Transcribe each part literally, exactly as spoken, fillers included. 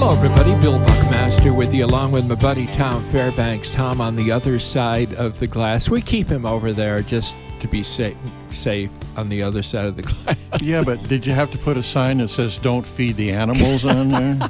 Hello, everybody. Bill Buckmaster with you, along with my buddy Tom Fairbanks. Tom on the other side of the glass. We keep him over there just to be safe, safe on the other side of the glass. Yeah, but did you have to put a sign that says "Don't feed the animals" on there?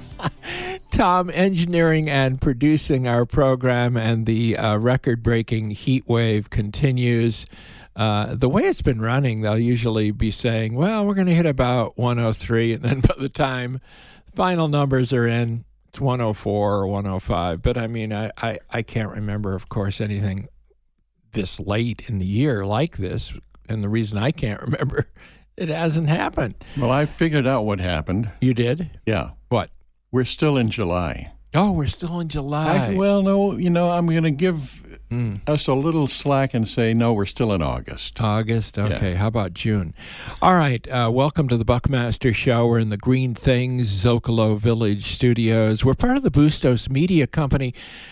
Tom engineering and producing our program, and the uh, record-breaking heat wave continues. Uh, the way it's been running, they'll usually be saying, well, we're going to hit about one oh three, and then by the time final numbers are in, it's one oh four or one oh five. But, I mean, I, I, I can't remember, of course, anything this late in the year like this. And the reason I can't remember, it hasn't happened. Well, I figured out what happened. You did? Yeah. What? We're still in July. Oh, we're still in July. I, well, no, you know, I'm going to give mm. us a little slack and say, no, we're still in August. August? Okay. Yeah. How about June? All right. Uh, welcome to the Buckmaster Show. We're in the Green Things Zocalo Village studios. We're part of the Bustos Media Company.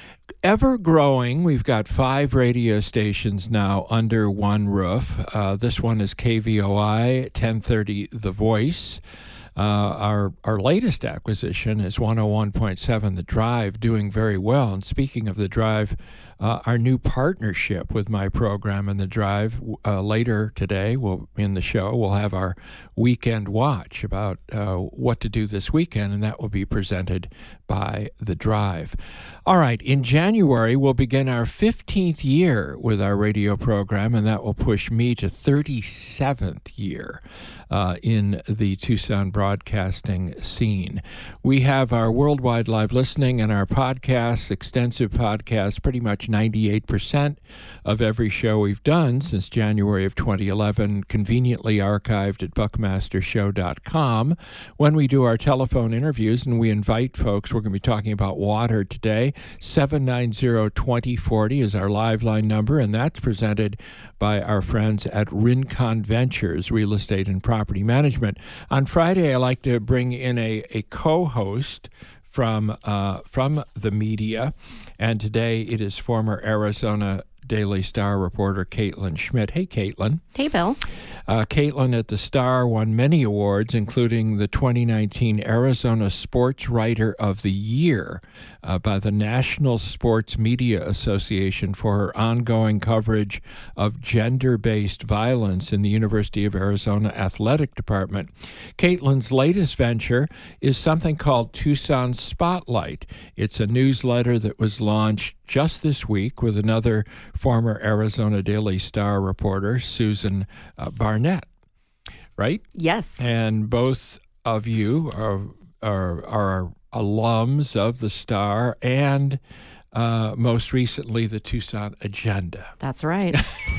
Ever growing. We've got five radio stations now under one roof. Uh, this one is K V O I, ten thirty The Voice. Uh, our our latest acquisition is one oh one point seven The Drive, doing very well. And speaking of The Drive, uh, our new partnership with my program and The Drive, uh, later today, we'll in the show, we'll have our weekend watch about uh, what to do this weekend, and that will be presented by The Drive. All right, in January, we'll begin our fifteenth year with our radio program, and that will push me to thirty-seventh year uh, in the Tucson broadcasting scene. We have our worldwide live listening and our podcasts, extensive podcasts, pretty much ninety-eight percent of every show we've done since January of twenty eleven, conveniently archived at buckmaster show dot com. When we do our telephone interviews and we invite folks, we're going to be talking about water today. seven nine zero, two oh four oh is our live line number, and that's presented by our friends at Rincon Ventures, Real Estate and Property Management. On Friday, I like to bring in a, a co-host from uh, from the media, and today it is former Arizona Daily Star reporter Caitlin Schmidt. Hey, Caitlin. Hey, Bill. Uh, Caitlin at the Star won many awards, including the twenty nineteen Arizona Sports Writer of the Year uh, by the National Sports Media Association for her ongoing coverage of gender-based violence in the University of Arizona Athletic Department. Caitlin's latest venture is something called Tucson Spotlight. It's a newsletter that was launched just this week with another former Arizona Daily Star reporter, Susan uh, Barnett, right? Yes. And both of you are are, are alums of the Star and uh, most recently the Tucson Agenda. That's right.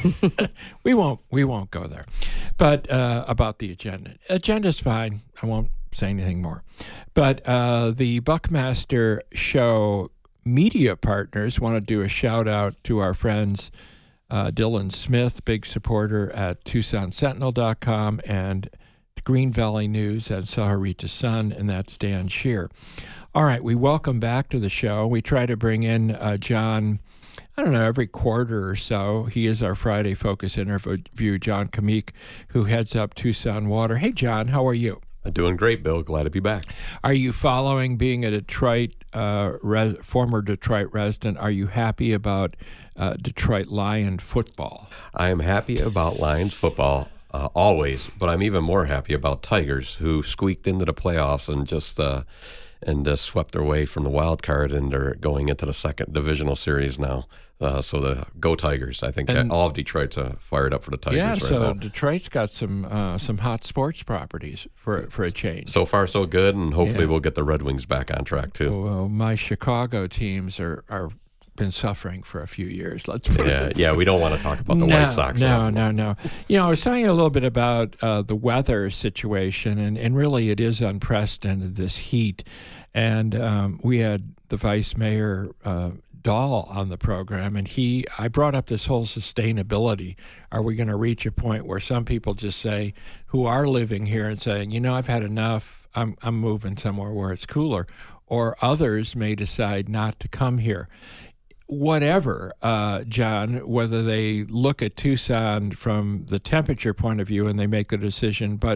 we won't we won't go there, but uh, about the agenda. Agenda's fine. I won't say anything more. But uh, the Buckmaster Show media partners want to do a shout out to our friends uh, Dylan Smith, big supporter at Tucson Sentinel dot com, and Green Valley News and Sahuarita Sun, and that's Dan Shear. All right, we welcome back to the show. We try to bring in uh, John, I don't know, every quarter or so. He is our Friday Focus interview, John Kamik, who heads up Tucson Water. Hey, John, how are you? Doing great, Bill. Glad to be back. Are you following, being a Detroit, uh, res- former Detroit resident, are you happy about uh, Detroit Lion football? I am happy about Lions football, uh, always, but I'm even more happy about Tigers, who squeaked into the playoffs and just uh, and uh, swept their way from the wild card, and they're going into the second divisional series now. Uh, so the go Tigers! I think and, all of Detroit's uh, fired up for the Tigers yeah, right so now. Detroit's got some uh, some hot sports properties for for a change. So far, so good, and hopefully yeah. we'll get the Red Wings back on track too. Well, my Chicago teams are are been suffering for a few years. Let's put yeah, it. yeah. We don't want to talk about the no, White Sox. No, no, no. You know, I was talking a little bit about uh, the weather situation, and, and really it is unprecedented, this heat. And um, we had the Vice Mayor uh, Dahl on the program, and he, I brought up this whole sustainability. Are we going to reach a point where some people just say, who are living here and saying, you know, I've had enough, I'm I'm moving somewhere where it's cooler, or others may decide not to come here. Whatever, uh, John, whether they look at Tucson from the temperature point of view and they make the decision, but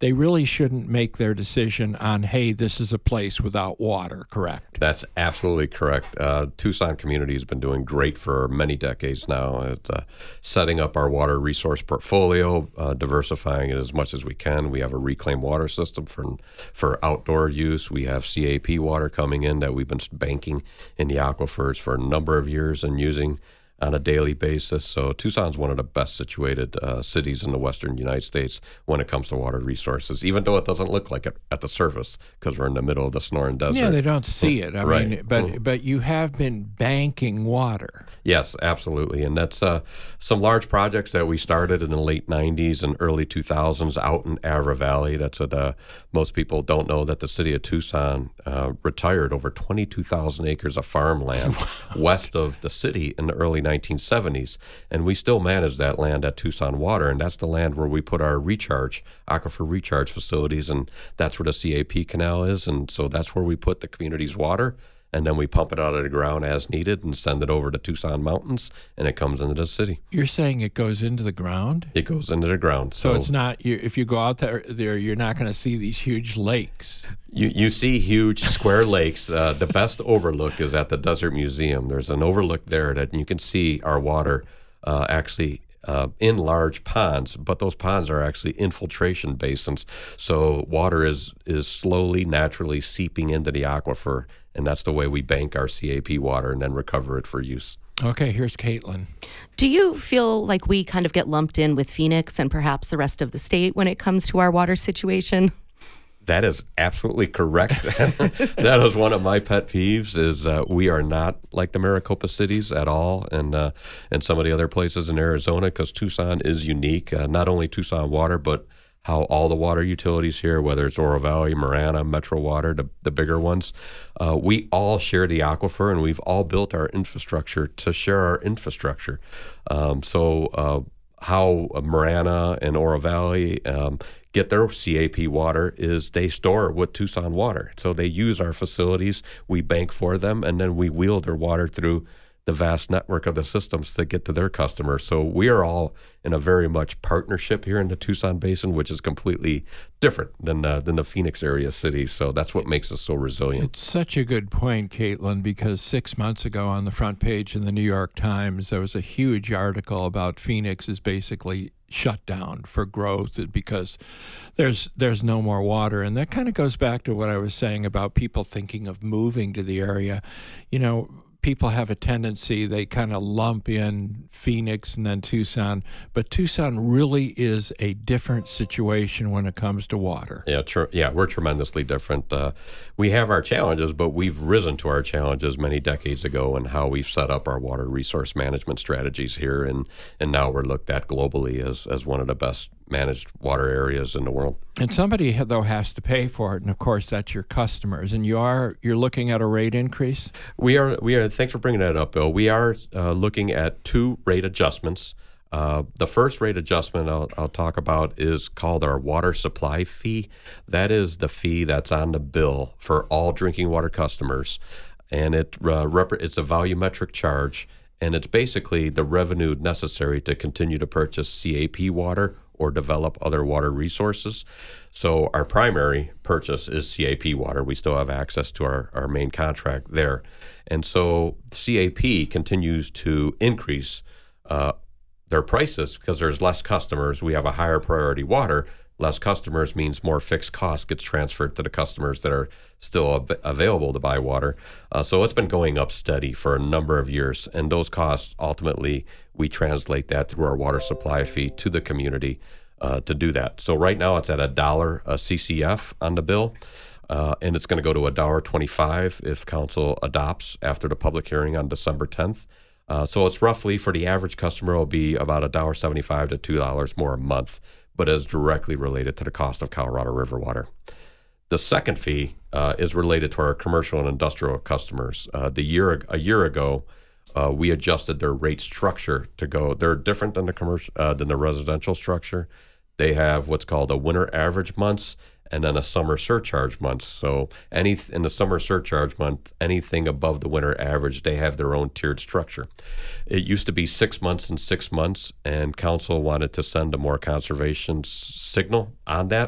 they really shouldn't make their decision on, hey, this is a place without water, correct? That's absolutely correct. Uh, Tucson community has been doing great for many decades now at uh, setting up our water resource portfolio, uh, diversifying it as much as we can. We have a reclaimed water system for for outdoor use. We have C A P water coming in that we've been banking in the aquifers for a number of years and using on a daily basis. So Tucson's one of the best situated uh, cities in the western United States when it comes to water resources, even though it doesn't look like it at the surface because we're in the middle of the Sonoran Desert. Yeah, they don't see it. I right. mean, but Mm. but you have been banking water. Yes, absolutely. And that's uh, some large projects that we started in the late nineties and early two thousands out in Avra Valley. That's what uh, most people don't know, that the city of Tucson uh, retired over twenty-two thousand acres of farmland west of the city in the early nineteen seventies. And we still manage that land at Tucson Water. And that's the land where we put our recharge, aquifer recharge facilities. And that's where the C A P canal is. And so that's where we put the community's water. And then we pump it out of the ground as needed and send it over to Tucson Mountains, and it comes into the city. You're saying it goes into the ground? It goes into the ground. So, So, it's not, you, if you go out there, there you're not going to see these huge lakes. you, you see huge square lakes. Uh, the best overlook is at the Desert Museum. There's an overlook there that you can see our water uh, actually Uh, in large ponds, but those ponds are actually infiltration basins. So water is is slowly, naturally seeping into the aquifer, and that's the way we bank our C A P water and then recover it for use. Okay, here's Caitlin. Do you feel like we kind of get lumped in with Phoenix and perhaps the rest of the state when it comes to our water situation? That is absolutely correct. That is one of my pet peeves, is uh, we are not like the Maricopa cities at all, and uh, and some of the other places in Arizona, because Tucson is unique. Uh, not only Tucson Water, but how all the water utilities here, whether it's Oro Valley, Marana, Metro Water, the, the bigger ones, uh, we all share the aquifer, and we've all built our infrastructure to share our infrastructure. Um, so uh, how Marana and Oro Valley um, get their C A P water is they store with Tucson Water. So they use our facilities, we bank for them, and then we wheel their water through the vast network of the systems to get to their customers. So we are all in a very much partnership here in the Tucson Basin, which is completely different than uh, than the Phoenix area cities. So that's what makes us so resilient. It's such a good point, Caitlin, because six months ago on the front page in the New York Times, there was a huge article about Phoenix is basically shut down for growth because there's there's no more water. And that kind of goes back to what I was saying about people thinking of moving to the area. You know, people have a tendency, they kind of lump in Phoenix and then Tucson, but Tucson really is a different situation when it comes to water. Yeah, tr- yeah, we're tremendously different. Uh, we have our challenges, but we've risen to our challenges many decades ago in how we've set up our water resource management strategies here, and, and now we're looked at globally as, as one of the best managed water areas in the world. And somebody, though, has to pay for it, and of course, that's your customers. And you are you're looking at a rate increase? We are. We are. Thanks for bringing that up, Bill. We are uh, looking at two rate adjustments. Uh, the first rate adjustment I'll, I'll talk about is called our water supply fee. That is the fee that's on the bill for all drinking water customers, and it uh, rep- it's a volumetric charge, and it's basically the revenue necessary to continue to purchase C A P water or develop other water resources. So our primary purchase is C A P water. We still have access to our, our main contract there. And so C A P continues to increase uh, their prices because there's less customers. We have a higher priority water. Less customers means more fixed cost gets transferred to the customers that are still av- available to buy water. Uh, so it's been going up steady for a number of years. And those costs, ultimately, we translate that through our water supply fee to the community uh, to do that. So right now it's at a dollar a C C F on the bill. Uh, and it's going to go to one dollar twenty-five if council adopts after the public hearing on December tenth. Uh, so it's roughly, for the average customer, will be about one dollar seventy-five to two dollars more a month, but is directly related to the cost of Colorado River water. The second fee uh, is related to our commercial and industrial customers. Uh, the year a year ago, uh, we adjusted their rate structure to go. They're different than the commercial uh, than the residential structure. They have what's called a winter average months and then a summer surcharge month. So any in the summer surcharge month, anything above the winter average, they have their own tiered structure. It used to be six months and six months, and council wanted to send a more conservation s- signal on that.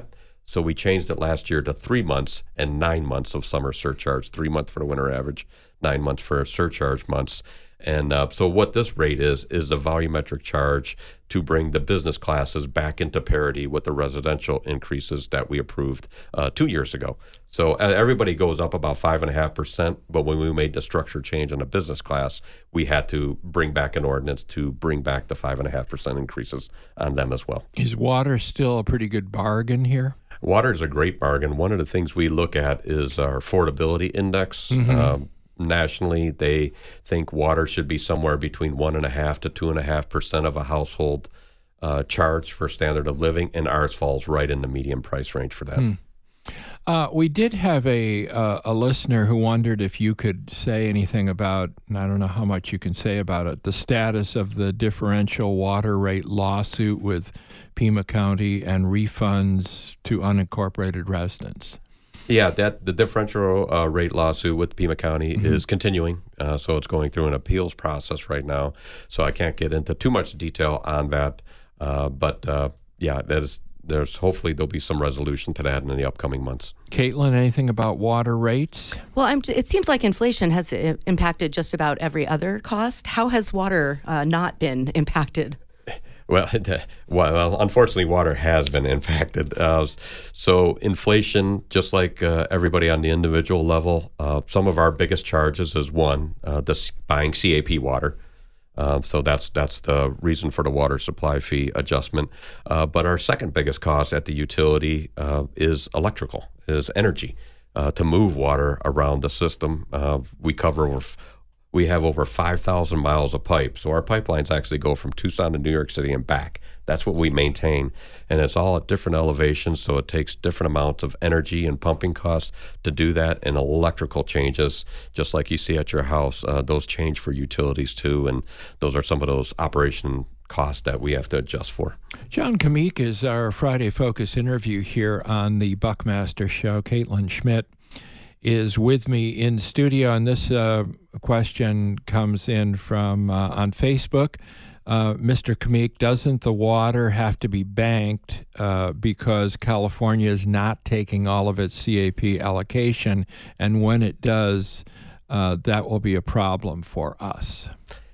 So we changed it last year to three months and nine months of summer surcharge, three months for the winter average, nine months for surcharge months. And uh, so what this rate is, is the volumetric charge to bring the business classes back into parity with the residential increases that we approved uh, two years ago. So uh, everybody goes up about five and a half percent, but when we made the structure change in the business class, we had to bring back an ordinance to bring back the five and a half percent increases on them as well. Is water still a pretty good bargain here? Water is a great bargain. One of the things we look at is our affordability index. Mm-hmm. Um, nationally, they think water should be somewhere between one and a half to two and a half percent of a household uh, charge for standard of living, and ours falls right in the medium price range for that. Mm. Uh, we did have a uh, a listener who wondered if you could say anything about, and I don't know how much you can say about it, the status of the differential water rate lawsuit with Pima County and refunds to unincorporated residents. Yeah, that the differential uh, rate lawsuit with Pima County mm-hmm. is continuing, uh, so it's going through an appeals process right now. So I can't get into too much detail on that, uh, but uh, yeah, that is. There's hopefully there'll be some resolution to that in the upcoming months. Caitlin, anything about water rates? Well, I'm, it seems like inflation has uh, impacted just about every other cost. How has water uh, not been impacted? Well, well, unfortunately, water has been impacted. Uh, so inflation, just like uh, everybody on the individual level, uh, some of our biggest charges is one, uh, this buying C A P water. Uh, so that's that's the reason for the water supply fee adjustment. Uh, but our second biggest cost at the utility uh, is electrical, is energy. Uh, to move water around the system, uh, we cover over, we have over five thousand miles of pipe. So our pipelines actually go from Tucson to New York City and back. That's what we maintain. And it's all at different elevations, so it takes different amounts of energy and pumping costs to do that. And electrical changes, just like you see at your house, uh, those change for utilities too. And those are some of those operation costs that we have to adjust for. John Kamik is our Friday Focus interview here on the Buckmaster Show. Caitlin Schmidt is with me in studio, and this uh, question comes in from uh, on Facebook. Uh, Mister Kamik, doesn't the water have to be banked uh, because California is not taking all of its C A P allocation, and when it does, uh, that will be a problem for us?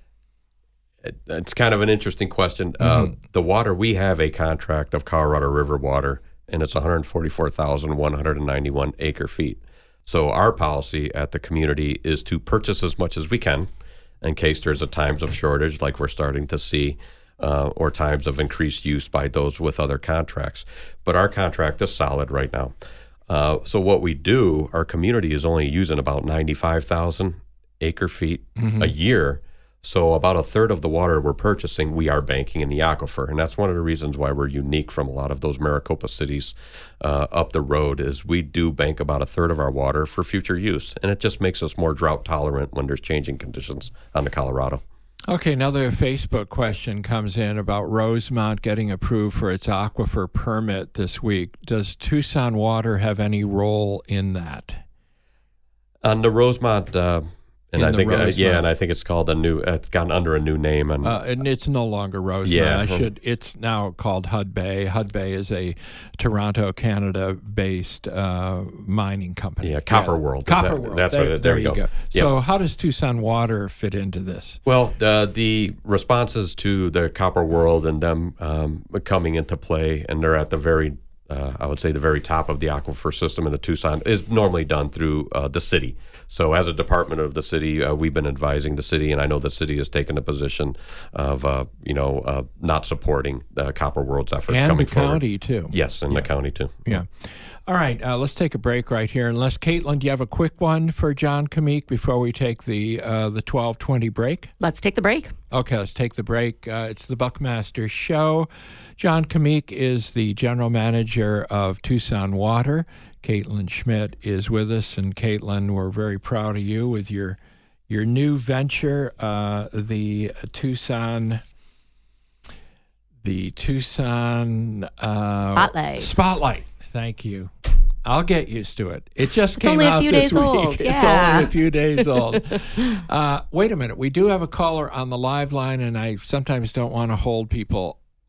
It, it's kind of an interesting question. Mm-hmm. Uh, the water, we have a contract of Colorado River water, and it's one hundred forty-four thousand one hundred ninety-one acre feet. So our policy at the community is to purchase as much as we can in case there's a times of shortage like we're starting to see, uh, or times of increased use by those with other contracts. But our contract is solid right now. Uh, so what we do, our community is only using about ninety-five thousand acre feet mm-hmm. a year. So about a third of the water we're purchasing, we are banking in the aquifer. And that's one of the reasons why we're unique from a lot of those Maricopa cities uh, up the road is we do bank about a third of our water for future use. And it just makes us more drought tolerant when there's changing conditions on the Colorado. Okay, another Facebook question comes in about Rosemont getting approved for its aquifer permit this week. Does Tucson Water have any role in that? On the Rosemont... Uh, And in I think, uh, Rosemont. yeah, and I think it's called a new. It's gotten under a new name, and uh, and it's no longer Rosemont. Yeah, I should. It's now called Hudbay. Hudbay is a Toronto, Canada-based uh, mining company. Yeah, Copper yeah. World. Copper that, World. That's there, what it, there, there we you go. go. Yep. So, how does Tucson Water fit into this? Well, uh, the responses to the Copper World and them um, coming into play, and they're at the very. Uh, I would say the very top of the aquifer system in the Tucson is normally done through uh, the city. So as a department of the city, uh, we've been advising the city, and I know the city has taken a position of, uh, you know, uh, not supporting the Copper World's efforts and coming the forward. county, too. Yes, and yeah. the county, too. Yeah. All right, uh, let's take a break right here. Unless, Caitlin, do you have a quick one for John Kamik before we take the uh, the twelve twenty break? Let's take the break. Okay, let's take the break. Uh, it's the Buckmaster Show. John Kamik is the general manager of Tucson Water. Caitlin Schmidt is with us, and Caitlin, we're very proud of you with your your new venture, uh, the Tucson. The Tucson uh, Spotlight. Spotlight. Thank you. I'll get used to it. It just it's came only a out few this days week. Old. It's Yeah. only a few days old. uh, wait a minute. We do have a caller on the live line, and I sometimes don't want to hold people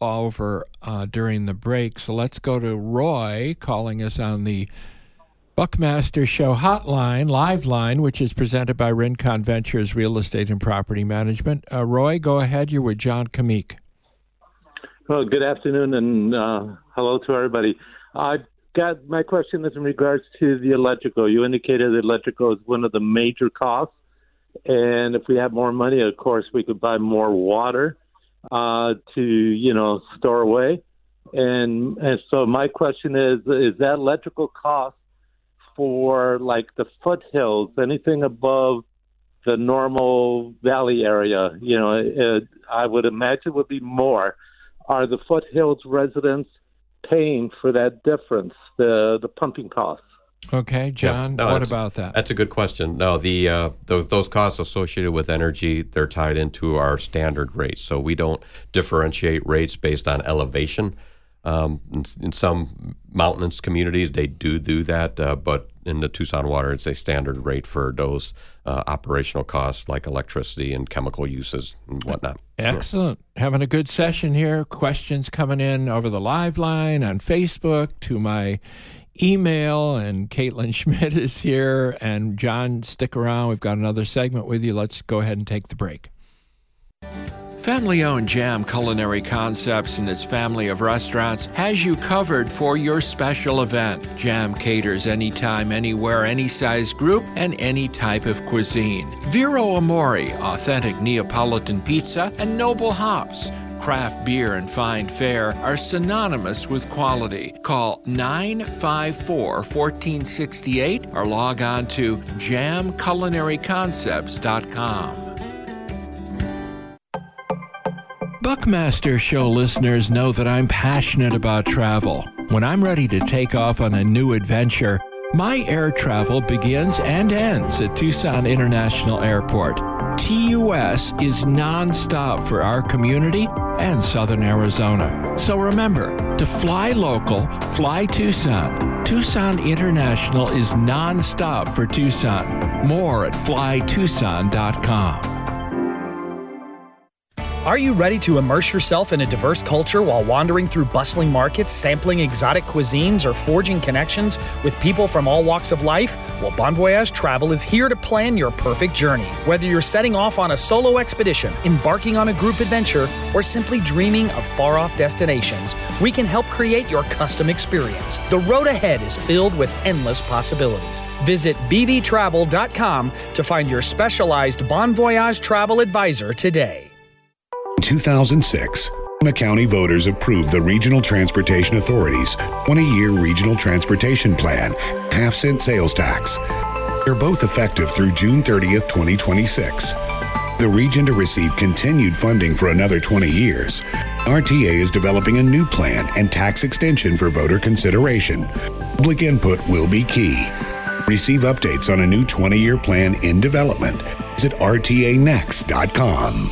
over uh, during the break. So let's go to Roy calling us on the Buckmaster Show hotline, live line, which is presented by Rincon Ventures Real Estate and Property Management. Uh, Roy, go ahead. You're with John Kamik. Well, good afternoon, and uh, hello to everybody. I got my question is in regards to the electrical. You indicated that electrical is one of the major costs, and if we have more money, of course, we could buy more water uh, to, you know, store away. And and so my question is, is that electrical cost for like the foothills, anything above the normal valley area, you know, it, I would imagine would be more. Are the foothills residents paying for that difference, the the pumping costs? Okay, John, yeah, no, what about that? That's a good question. No, the uh, those those costs associated with energy, they're tied into our standard rates. So we don't differentiate rates based on elevation. Um, in, in some mountainous communities, they do do that, uh, but in the Tucson water, it's a standard rate for those uh, operational costs like electricity and chemical uses and whatnot. Excellent. Yeah. Having a good session here. Questions coming in over the live line on Facebook to my email, and Caitlin Schmidt is here. And John, stick around. We've got another segment with you. Let's go ahead and take the break. Family-owned Jam Culinary Concepts and its family of restaurants has you covered for your special event. Jam caters anytime, anywhere, any size group, and any type of cuisine. Vero Amore, authentic Neapolitan pizza, and Noble Hops. Craft beer and fine fare are synonymous with quality. Call nine five four, one four six eight or log on to jam culinary concepts dot com. Buckmaster Show listeners know that I'm passionate about travel. When I'm ready to take off on a new adventure, my air travel begins and ends at Tucson International Airport. T U S is nonstop for our community and Southern Arizona. So remember, to fly local, fly Tucson. Tucson International is nonstop for Tucson. More at fly tucson dot com. Are you ready to immerse yourself in a diverse culture while wandering through bustling markets, sampling exotic cuisines, or forging connections with people from all walks of life? Well, Bon Voyage Travel is here to plan your perfect journey. Whether you're setting off on a solo expedition, embarking on a group adventure, or simply dreaming of far-off destinations, we can help create your custom experience. The road ahead is filled with endless possibilities. Visit b v travel dot com to find your specialized Bon Voyage travel advisor today. In two thousand six, Sonoma County voters approved the Regional Transportation Authority's twenty-year Regional Transportation Plan, half-cent sales tax. They're both effective through June thirtieth, twenty twenty-six. The region to receive continued funding for another twenty years. R T A is developing a new plan and tax extension for voter consideration. Public input will be key. Receive updates on a new twenty-year plan in development. Visit r t a next dot com.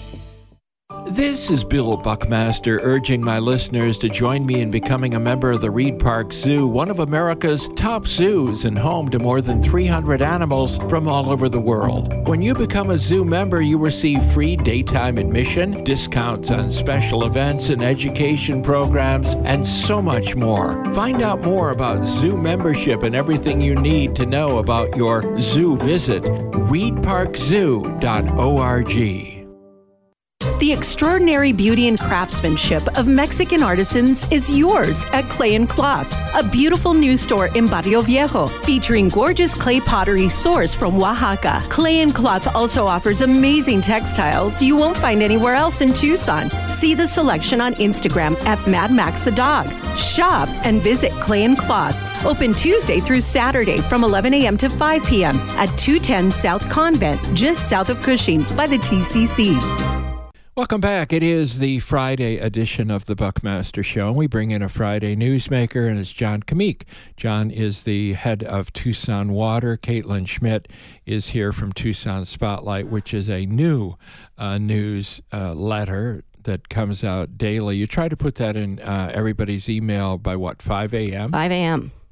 This is Bill Buckmaster urging my listeners to join me in becoming a member of the Reed Park Zoo, one of America's top zoos and home to more than three hundred animals from all over the world. When you become a zoo member, you receive free daytime admission, discounts on special events and education programs, and so much more. Find out more about zoo membership and everything you need to know about your zoo visit. reed park zoo dot org. The extraordinary beauty and craftsmanship of Mexican artisans is yours at Clay and Cloth, a beautiful new store in Barrio Viejo featuring gorgeous clay pottery sourced from Oaxaca. Clay and Cloth also offers amazing textiles you won't find anywhere else in Tucson. See the selection on Instagram at Mad Max the Dog. Shop and visit Clay and Cloth. Open Tuesday through Saturday from eleven a.m. to five p.m. at two ten South Convent, just south of Cushing by the T C C. Welcome back. It is the Friday edition of the Buckmaster Show. We bring in a Friday newsmaker, and it's John Kamik. John is the head of Tucson Water. Caitlin Schmidt is here from Tucson Spotlight, which is a new uh, news uh, letter that comes out daily. You try to put that in uh, everybody's email by what, five a.m.? five a.m.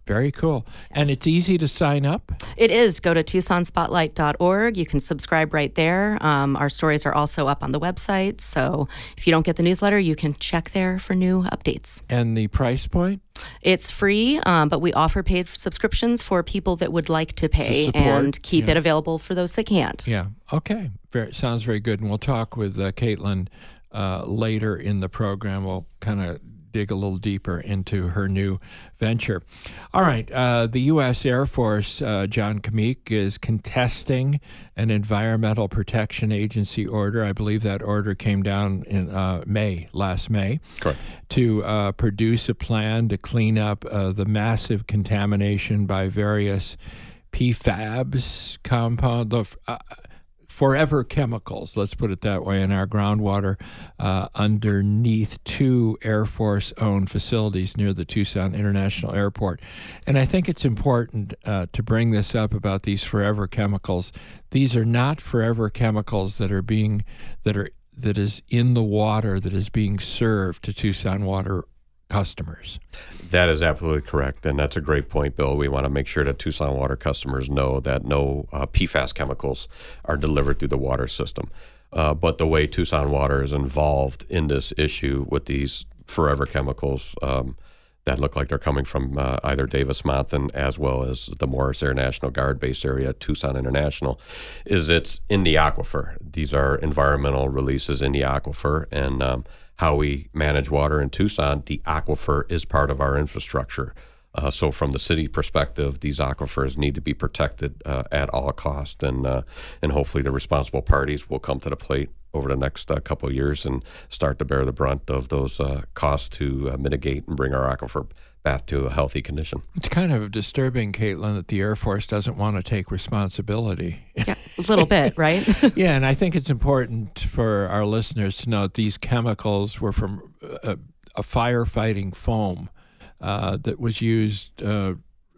Very cool. And it's easy to sign up? It is. Go to Tucson Spotlight dot org. You can subscribe right there. Um, our stories are also up on the website. So if you don't get the newsletter, you can check there for new updates. And the price point? It's free, um, but we offer paid subscriptions for people that would like to pay To support, and keep yeah. it available for those that can't. Yeah. Okay. Very, sounds very good. And we'll talk with uh, Caitlin uh, later in the program. We'll kind of dig a little deeper into her new venture. All right. Uh, the U S Air Force, uh, John Kamik, is contesting an Environmental Protection Agency order. I believe that order came down in uh, May, last May. Correct. To uh, produce a plan to clean up uh, the massive contamination by various P FABs compound, the uh, forever chemicals, let's put it that way, in our groundwater uh, underneath two Air Force-owned facilities near the Tucson International Airport. And I think it's important uh, to bring this up about these forever chemicals. These are not forever chemicals that are being that are that is in the water that is being served to Tucson Water customers. That is absolutely correct, and that's a great point, Bill. We want to make sure that Tucson Water customers know that no uh, P FAS chemicals are delivered through the water system. Uh, but the way Tucson Water is involved in this issue with these forever chemicals um, that look like they're coming from uh, either Davis-Monthan as well as the Morris Air National Guard base area, Tucson International, is it's in the aquifer. These are environmental releases in the aquifer, and um, how we manage water in Tucson, the aquifer is part of our infrastructure. Uh, so from the city perspective, these aquifers need to be protected uh, at all costs, and uh, and hopefully the responsible parties will come to the plate over the next uh, couple of years and start to bear the brunt of those uh, costs to uh, mitigate and bring our aquifer back to a healthy condition. It's kind of disturbing, Caitlin, that the Air Force doesn't want to take responsibility. Yeah, a little bit, right? Yeah, and I think it's important for our listeners to know that these chemicals were from a, a firefighting foam uh, that was used uh,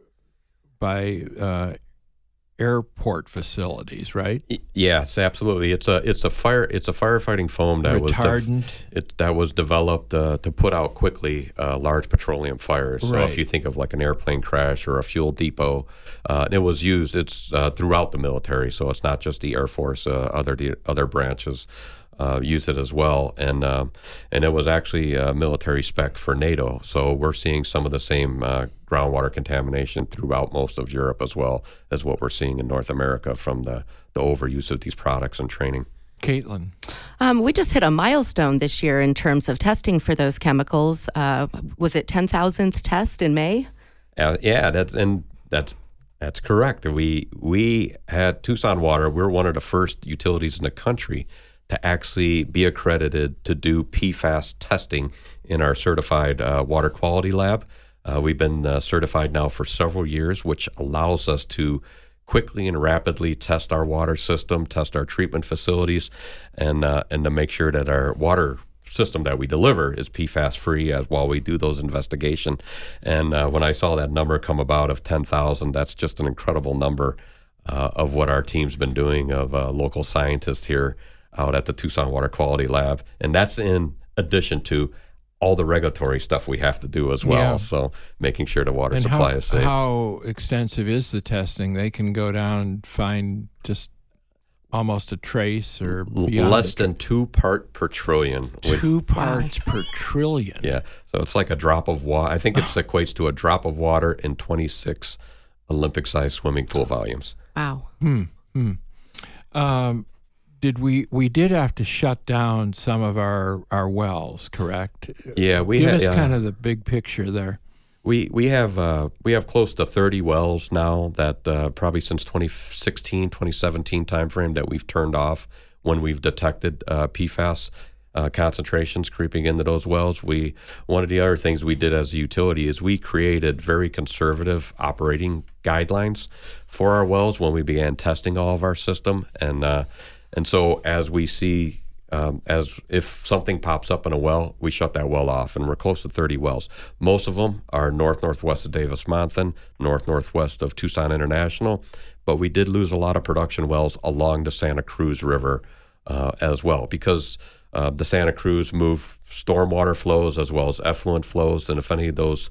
by uh, airport facilities, right? Yes, absolutely. It's a it's a fire it's a firefighting foam that retardant. was de- it that was developed uh, to put out quickly uh, large petroleum fires. So Right. if you think of like an airplane crash or a fuel depot, uh, it was used. It's uh, throughout the military, so it's not just the Air Force. Uh, other de- other branches uh, use it as well, and um, and it was actually uh, military spec for NATO. So we're seeing some of the same uh, groundwater contamination throughout most of Europe as well as what we're seeing in North America from the, the overuse of these products and training. Caitlin. Um, we just hit a milestone this year in terms of testing for those chemicals. Uh, was it ten thousandth test in May? Uh, yeah, that's and that's that's correct. We we had Tucson Water. We're one of the first utilities in the country to actually be accredited to do P FAS testing in our certified uh, water quality lab. Uh, we've been uh, certified now for several years, which allows us to quickly and rapidly test our water system, test our treatment facilities, and uh, and to make sure that our water system that we deliver is P FAS free as while we do those investigation. And uh, when I saw that number come about of ten thousand, that's just an incredible number uh, of what our team's been doing, of uh, local scientists here out at the Tucson Water Quality Lab. And that's in addition to all the regulatory stuff we have to do as well. Yeah. So making sure the water And supply how, is safe. how extensive is the testing? They can go down and find just almost a trace or beyond Less a than two part per trillion. Which, two parts per trillion. yeah. So it's like a drop of water. I think it equates to a drop of water in twenty-six Olympic-sized swimming pool volumes. Wow. Hmm. Hmm. Um, did we we did have to shut down some of our, our wells, correct? Yeah, we Give ha- us yeah. kind of the big picture there. We we have uh, we have close to thirty wells now that uh, probably since twenty sixteen, twenty seventeen timeframe that we've turned off when we've detected uh, P FAS uh, concentrations creeping into those wells. We one of the other things we did as a utility is we created very conservative operating guidelines for our wells when we began testing all of our system, and uh, and so as we see. Um, as if something pops up in a well, we shut that well off, and we're close to thirty wells. Most of them are north-northwest of Davis-Monthan, north-northwest of Tucson International, but we did lose a lot of production wells along the Santa Cruz River uh, as well, because uh, the Santa Cruz move stormwater flows as well as effluent flows, and if any of those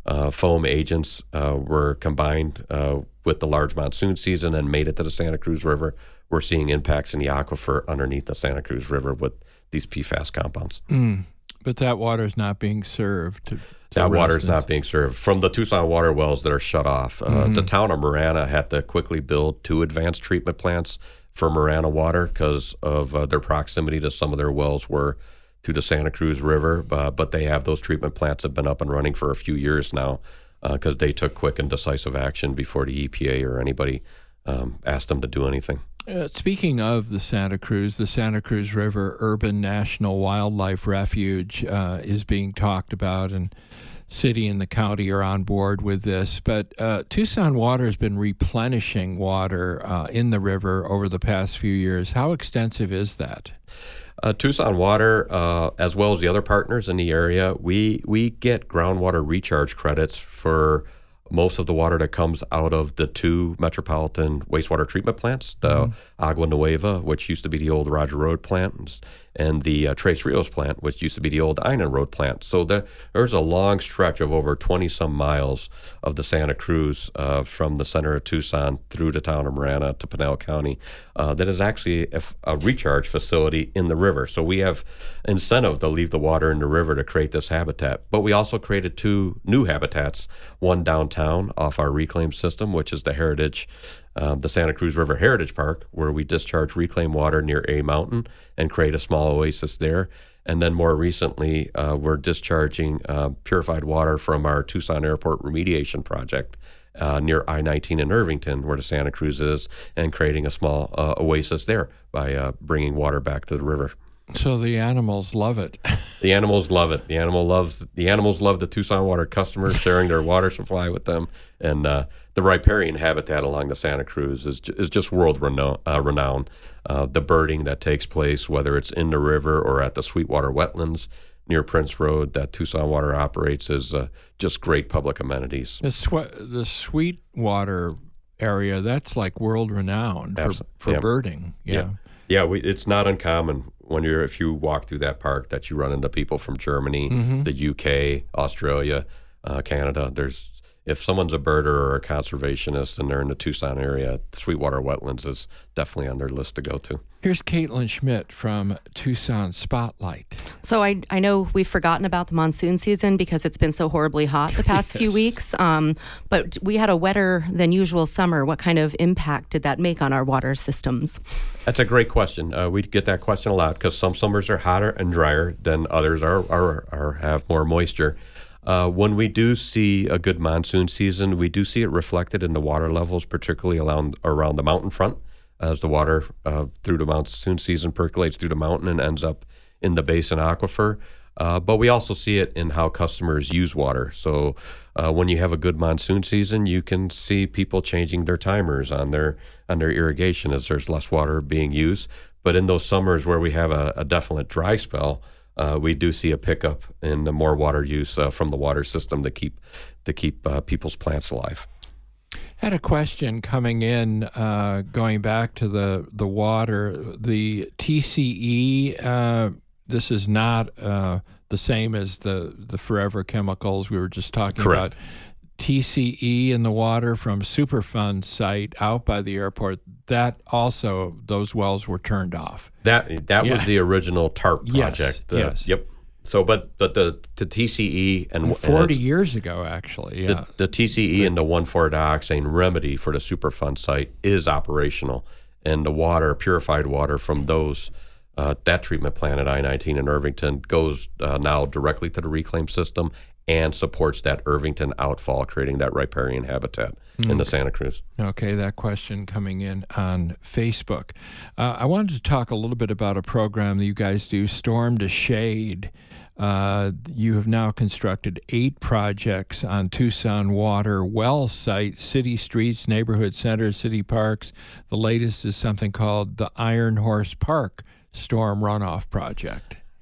uh, foam agents uh, were combined uh, with the large monsoon season and made it to the Santa Cruz River, we're seeing impacts in the aquifer underneath the Santa Cruz River with these P FAS compounds. Mm. But that water is not being served. To, to that water is residents. not being served from the Tucson water wells that are shut off. Uh, Mm-hmm. The town of Marana had to quickly build two advanced treatment plants for Marana water because of uh, their proximity to some of their wells were to the Santa Cruz River. Uh, but they have those treatment plants have been up and running for a few years now because uh, they took quick and decisive action before the E P A or anybody um, asked them to do anything. Uh, speaking of the Santa Cruz, the Santa Cruz River Urban National Wildlife Refuge uh, is being talked about, and city and the county are on board with this. But uh, Tucson Water has been replenishing water uh, in the river over the past few years. How extensive is that? Uh, Tucson Water, uh, as well as the other partners in the area, we we get groundwater recharge credits for most of the water that comes out of the two metropolitan wastewater treatment plants, the mm-hmm. Agua Nueva, which used to be the old Roger Road plant, and the uh, Tres Rios plant, which used to be the old Einan Road plant. So the, there's a long stretch of over twenty-some miles of the Santa Cruz uh, from the center of Tucson through the town of Marana to Pinal County uh, that is actually a, a recharge facility in the river. So we have incentive to leave the water in the river to create this habitat. But we also created two new habitats, one downtown off our reclaim system, which is the Heritage Um, the Santa Cruz River Heritage Park, where we discharge reclaimed water near A Mountain and create a small oasis there. And then more recently, uh, we're discharging uh, purified water from our Tucson Airport remediation project uh, near I nineteen in Irvington, where the Santa Cruz is, and creating a small uh, oasis there by uh, bringing water back to the river. So the animals love it. The animals love it. The animal loves the animals love the Tucson Water customers sharing their water supply with them, and uh, the riparian habitat along the Santa Cruz is is just world renowned. Uh, renowned. Uh, the birding that takes place, whether it's in the river or at the Sweetwater wetlands near Prince Road, that Tucson Water operates, is uh, just great public amenities. The, sw- the Sweetwater area, that's like world renowned for, for yeah. birding. Yeah. Yeah, yeah we, it's not uncommon when you're if you walk through that park that you run into people from Germany, mm-hmm. the U K, Australia, uh, Canada. There's if someone's a birder or a conservationist and they're in the Tucson area, Sweetwater Wetlands is definitely on their list to go to. Here's Caitlin Schmidt from Tucson Spotlight. So I I know we've forgotten about the monsoon season because it's been so horribly hot the past yes. few weeks. Um, but we had a wetter than usual summer. What kind of impact did that make on our water systems? That's a great question. Uh, we get that question a lot because some summers are hotter and drier than others are are, are have more moisture. Uh, when we do see a good monsoon season, we do see it reflected in the water levels, particularly around around the mountain front, as the water uh, through the monsoon season percolates through the mountain and ends up in the basin aquifer. Uh, but we also see it in how customers use water. So uh, when you have a good monsoon season, you can see people changing their timers on their on their irrigation as there's less water being used. But in those summers where we have a, a definite dry spell, Uh, we do see a pickup in the more water use uh, from the water system to keep to keep uh, people's plants alive. Had a question coming in, uh, going back to the the water, the T C E. Uh, this is not uh, the same as the the forever chemicals we were just talking Correct. about. T C E in the water from Superfund site out by the airport. That also, those wells were turned off. That that Yeah. was the original TARP project. Yes, The- yes. Yep. So, but but the, the T C E and, And Forty and years ago, actually. Yeah. the, the T C E the, and the one four dioxane remedy for the Superfund site is operational, and the water, purified water from those uh, that treatment plant at I nineteen in Irvington goes uh, now directly to the reclaim system and supports that Irvington outfall, creating that riparian habitat mm. in the Santa Cruz. Okay, that question coming in on Facebook. Uh, I wanted to talk a little bit about a program that you guys do, Storm to Shade. Uh, you have now constructed eight projects on Tucson water well sites, city streets, neighborhood centers, city parks. The latest is something called the Iron Horse Park Storm Runoff Project.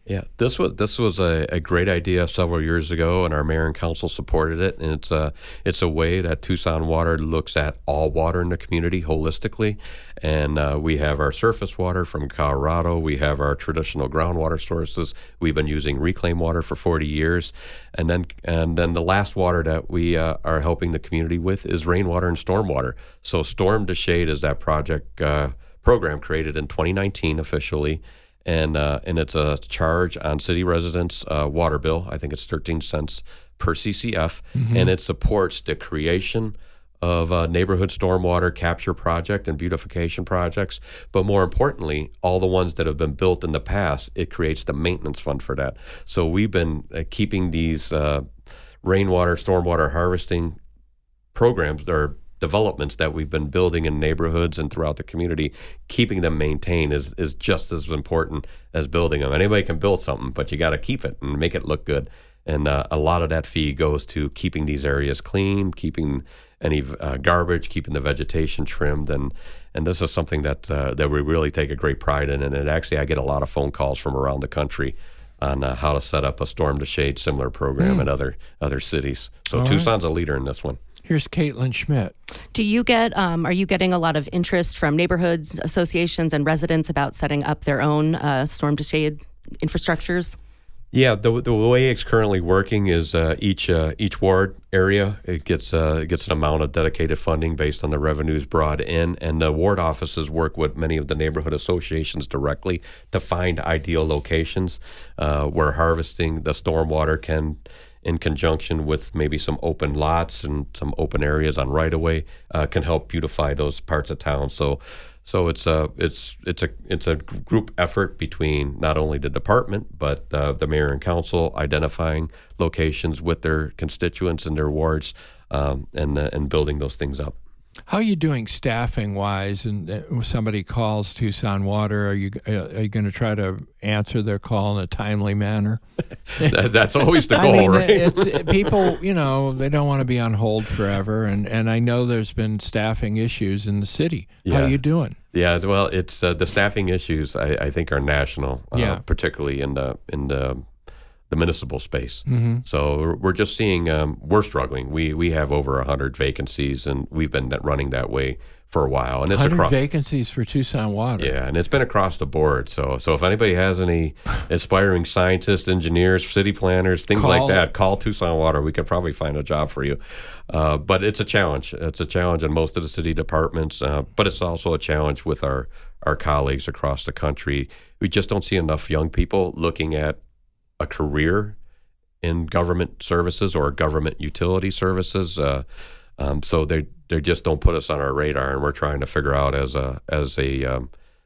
Yeah, this was this was a, a great idea several years ago, and our mayor and council supported it. And it's a it's a way that Tucson Water looks at all water in the community holistically. And uh, we have our surface water from Colorado. We have our traditional groundwater sources. We've been using reclaimed water for forty years, and then and then the last water that we uh, are helping the community with is rainwater and stormwater. So Storm to Shade is that project uh, program created in twenty nineteen officially. And uh, and it's a charge on city residents' uh, water bill. I think it's thirteen cents per C C F, mm-hmm. and it supports the creation of a neighborhood stormwater capture project and beautification projects. But more importantly, all the ones that have been built in the past, it creates the maintenance fund for that. So we've been uh, keeping these uh, rainwater, stormwater harvesting programs that are developments that we've been building in neighborhoods and throughout the community, keeping them maintained is, is just as important as building them. Anybody can build something, but you got to keep it and make it look good. And uh, a lot of that fee goes to keeping these areas clean, keeping any uh, garbage, keeping the vegetation trimmed. And, and this is something that uh, that we really take a great pride in. And it actually, I get a lot of phone calls from around the country on uh, how to set up a Storm to Shade similar program mm. in other, other cities. So All Tucson's right. a leader in this one. Here's Caitlin Schmidt. Do you get, um, are you getting a lot of interest from neighborhoods, associations, and residents about setting up their own uh, Storm to Shade infrastructures? Yeah, the the way it's currently working is uh, each uh, each ward area it gets uh, it gets an amount of dedicated funding based on the revenues brought in, and the ward offices work with many of the neighborhood associations directly to find ideal locations uh, where harvesting the stormwater can, in conjunction with maybe some open lots and some open areas on right-of-way, uh, can help beautify those parts of town. So, so it's a it's it's a it's a group effort between not only the department but uh, the mayor and council identifying locations with their constituents and their wards, um, and uh, and building those things up. How are you doing staffing wise? And uh, when somebody calls Tucson Water, are you uh, are you going to try to answer their call in a timely manner? that, that's always the I goal, mean, right? It's, people, you know, they don't want to be on hold forever, and, and I know there's been staffing issues in the city. Yeah. How are you doing? Yeah, well, it's uh, the staffing issues. I, I think are national, uh, yeah. particularly in the in the. the municipal space. Mm-hmm. So we're just seeing, um, we're struggling. We we have over one hundred vacancies, and we've been running that way for a while. And it's one hundred across, vacancies for Tucson Water. Yeah, and it's been across the board. So so if anybody has any aspiring scientists, engineers, city planners, things call, like that, call Tucson Water. We could probably find a job for you. Uh, but it's a challenge. It's a challenge in most of the city departments, uh, but it's also a challenge with our, our colleagues across the country. We just don't see enough young people looking at a career in government services or government utility services, uh, um, so they they just don't put us on our radar, and we're trying to figure out as a as a um,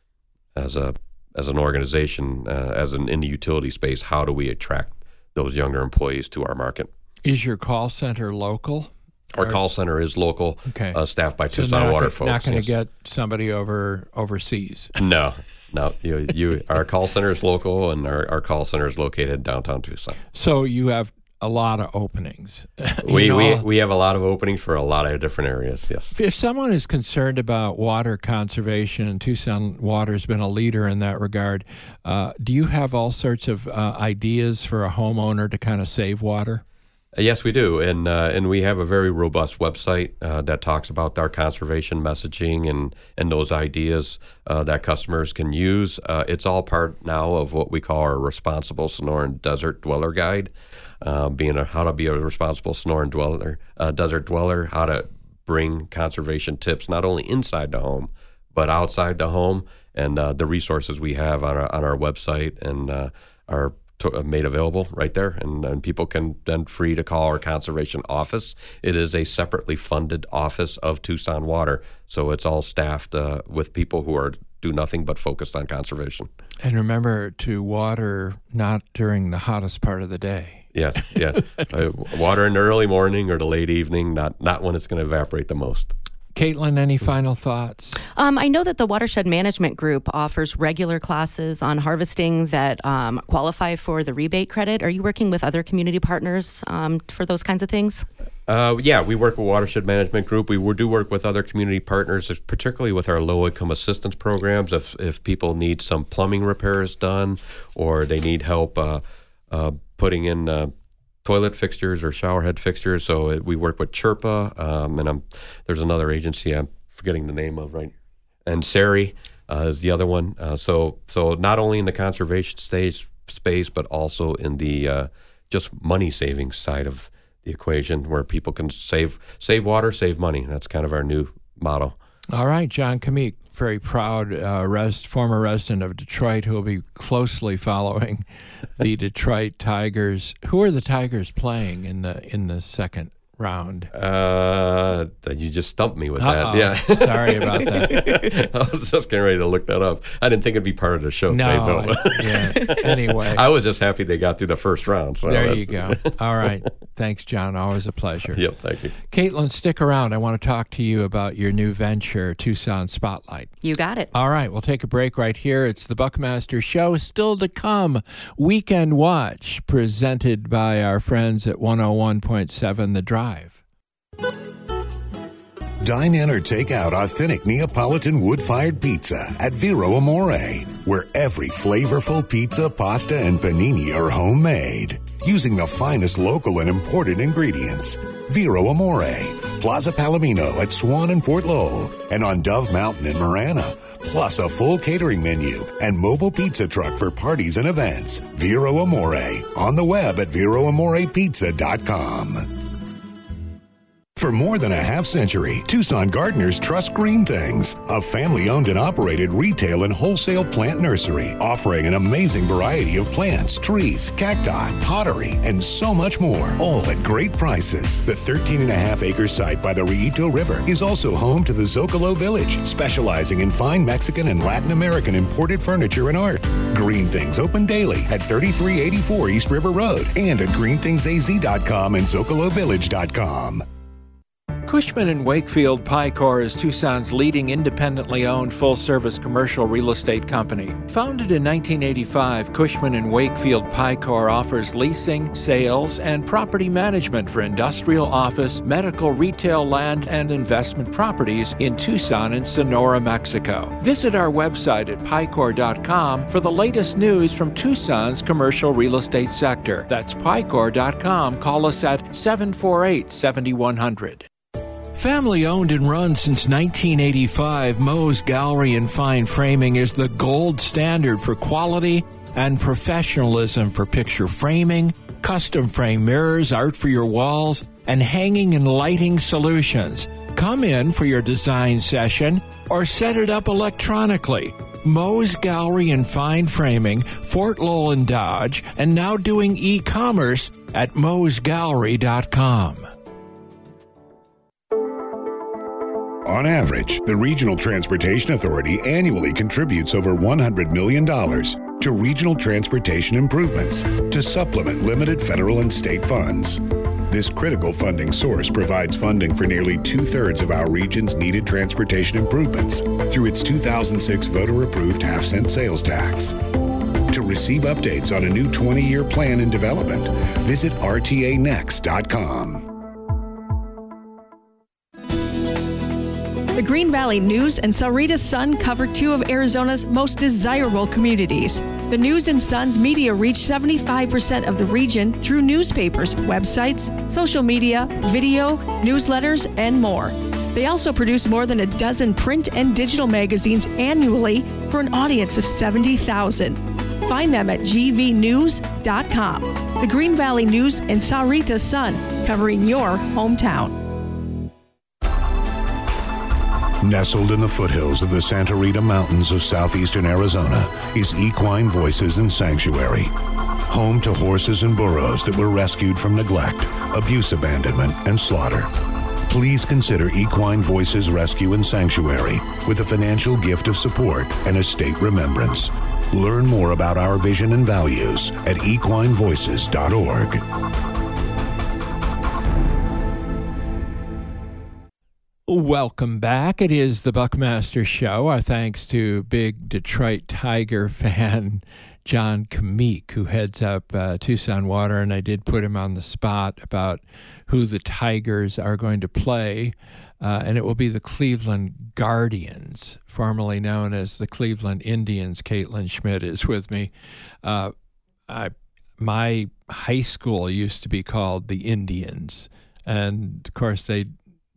as a as an organization, uh, as an in the utility space, how do we attract those younger employees to our market? Is your call center local? Our or, call center is local, okay. uh, staffed by so Tucson not, Water folks. Not going to yes. get somebody over overseas. No. No, you, you, our call center is local, and our, our call center is located downtown Tucson. So you have a lot of openings. we, know, we we have a lot of openings for a lot of different areas, yes. If someone is concerned about water conservation, and Tucson Water has been a leader in that regard, uh, do you have all sorts of uh, ideas for a homeowner to kind of save water? Yes, we do, and uh, and we have a very robust website uh, that talks about our conservation messaging and, and those ideas uh, that customers can use. Uh, it's all part now of what we call our Responsible Sonoran Desert Dweller Guide, uh, being a, how to be a responsible Sonoran dweller, uh, desert dweller, how to bring conservation tips not only inside the home but outside the home, and uh, the resources we have on our on our website and uh, our To, uh, made available right there, and, and people can then free to call our conservation office. It is a separately funded office of Tucson Water, so it's all staffed uh, with people who are do nothing but focused on conservation. And remember to water not during the hottest part of the day. Yeah, yeah. uh, water in the early morning or the late evening, not not when it's going to evaporate the most. Caitlin, any final thoughts? Um, I know that the Watershed Management Group offers regular classes on harvesting that um, qualify for the rebate credit. Are you working with other community partners um, for those kinds of things? Uh, yeah, we work with Watershed Management Group. We do work with other community partners, particularly with our low-income assistance programs. If if people need some plumbing repairs done, or they need help uh, uh, putting in uh, toilet fixtures or shower head fixtures, so it, we work with Chirpa, um, and I'm, there's another agency I'm forgetting the name of right, and Sari uh, is the other one. Uh, so so not only in the conservation stage space, but also in the uh, just money saving side of the equation, where people can save save water, save money. That's kind of our new motto. All right, John Kamik, very proud uh, res- former resident of Detroit, who will be closely following the Detroit Tigers. Who are the Tigers playing in the in the second round? Uh, you just stumped me with Uh-oh. that. Yeah, sorry about that. I was just getting ready to look that up. I didn't think it'd be part of the show. No, today, no. I- yeah. Anyway, I was just happy they got through the first round. So there that's- you go. All right, thanks, John. Always a pleasure. Yep, thank you. Caitlin, stick around. I want to talk to you about your new venture, Tucson Spotlight. You got it. All right, we'll take a break right here. It's the Buckmaster Show, still to come. Weekend Watch, presented by our friends at one oh one point seven The Drive. Dine in or take out authentic Neapolitan wood-fired pizza at Vero Amore, where every flavorful pizza, pasta, and panini are homemade, using the finest local and imported ingredients. Vero Amore, Plaza Palomino at Swan and Fort Lowell, and on Dove Mountain in Marana, plus a full catering menu and mobile pizza truck for parties and events. Vero Amore, on the web at vero amore pizza dot com. For more than a half century, Tucson gardeners trust Green Things, a family-owned and operated retail and wholesale plant nursery offering an amazing variety of plants, trees, cacti, pottery, and so much more, all at great prices. The thirteen and a half acre site by the Rillito River is also home to the Zocalo Village, specializing in fine Mexican and Latin American imported furniture and art. Green Things open daily at thirty-three eighty-four East River Road and at green things a z dot com and zocalo village dot com. Cushman and Wakefield Picor is Tucson's leading independently owned full-service commercial real estate company. Founded in nineteen eighty-five, Cushman and Wakefield Picor offers leasing, sales, and property management for industrial, office, medical, retail, land, and investment properties in Tucson and Sonora, Mexico. Visit our website at picor dot com for the latest news from Tucson's commercial real estate sector. That's picor dot com. Call us at seven four eight, seven one zero zero. Family owned and run since nineteen eighty-five, Moe's Gallery and Fine Framing is the gold standard for quality and professionalism for picture framing, custom frame mirrors, art for your walls, and hanging and lighting solutions. Come in for your design session or set it up electronically. Moe's Gallery and Fine Framing, Fort Lowell and Dodge, and now doing e-commerce at moes gallery dot com. On average, the Regional Transportation Authority annually contributes over one hundred million dollars to regional transportation improvements to supplement limited federal and state funds. This critical funding source provides funding for nearly two-thirds of our region's needed transportation improvements through its two thousand six voter-approved half-cent sales tax. To receive updates on a new twenty-year plan in development, visit r t a next dot com. The Green Valley News and Sahuarita Sun cover two of Arizona's most desirable communities. The News and Sun's media reach seventy-five percent of the region through newspapers, websites, social media, video, newsletters, and more. They also produce more than a dozen print and digital magazines annually for an audience of seventy thousand. Find them at g v news dot com. The Green Valley News and Sahuarita Sun, covering your hometown. Nestled in the foothills of the Santa Rita Mountains of southeastern Arizona is Equine Voices and Sanctuary, home to horses and burros that were rescued from neglect, abuse, abandonment, and slaughter. Please consider Equine Voices Rescue and Sanctuary with a financial gift of support and a state remembrance. Learn more about our vision and values at equine voices dot org. Welcome back. It is the Buckmaster Show. Our thanks to big Detroit Tiger fan John Kameek, who heads up uh, Tucson Water, and I did put him on the spot about who the Tigers are going to play, uh, and it will be the Cleveland Guardians, formerly known as the Cleveland Indians. Caitlin Schmidt is with me. Uh, I, my high school used to be called the Indians, and of course they